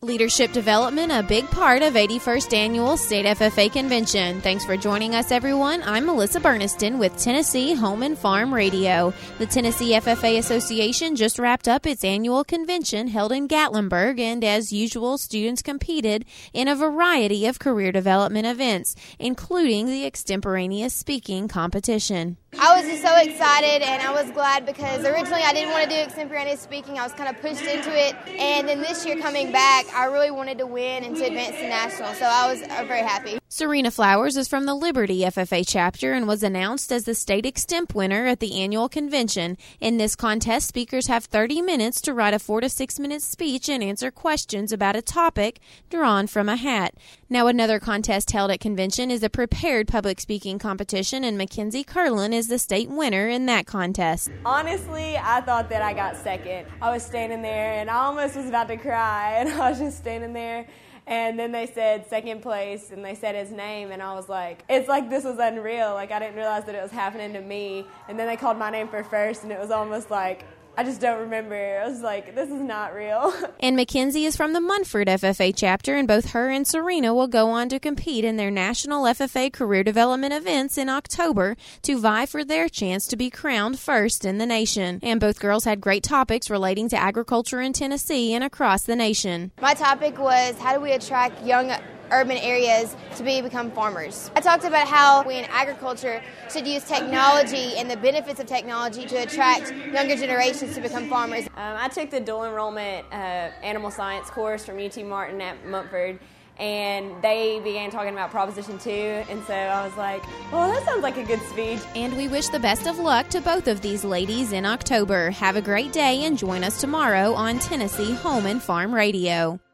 Leadership development, a big part of 81st Annual State FFA Convention. Thanks for joining us, everyone. I'm Melissa Burniston with Tennessee Home and Farm Radio. The Tennessee FFA Association just wrapped up its annual convention held in Gatlinburg, and as usual, students competed in a variety of career development events, including the extemporaneous speaking competition. I was just so excited, and I was glad because originally I didn't want to do extemporaneous speaking. I was kind of pushed into it, and then this year coming back, I really wanted to win and to advance to national, so I was very happy. Serena Flowers is from the Liberty FFA chapter and was announced as the state extemp winner at the annual convention. In this contest, speakers have 30 minutes to write a 4 to 6 minute speech and answer questions about a topic drawn from a hat. Now, another contest held at convention is a prepared public speaking competition, and Mackenzie Curlin is the state winner in that contest. Honestly, I thought that I got second. I was standing there and I almost was about to cry, and I was just standing there. And then they said second place, and they said his name, and I was like, it's like this was unreal. Like, I didn't realize that it was happening to me. And then they called my name for first, and it was almost like, I just don't remember. I was like, this is not real. And Mackenzie is from the Munford FFA chapter, and both her and Serena will go on to compete in their national FFA career development events in October to vie for their chance to be crowned first in the nation. And both girls had great topics relating to agriculture in Tennessee and across the nation. My topic was, how do we attract young urban areas to become farmers? I talked about how we in agriculture should use technology and the benefits of technology to attract younger generations to become farmers. I took the dual enrollment animal science course from UT Martin at Munford, and they began talking about Proposition 2, and so I was like, well, that sounds like a good speech. And we wish the best of luck to both of these ladies in October. Have a great day and join us tomorrow on Tennessee Home and Farm Radio.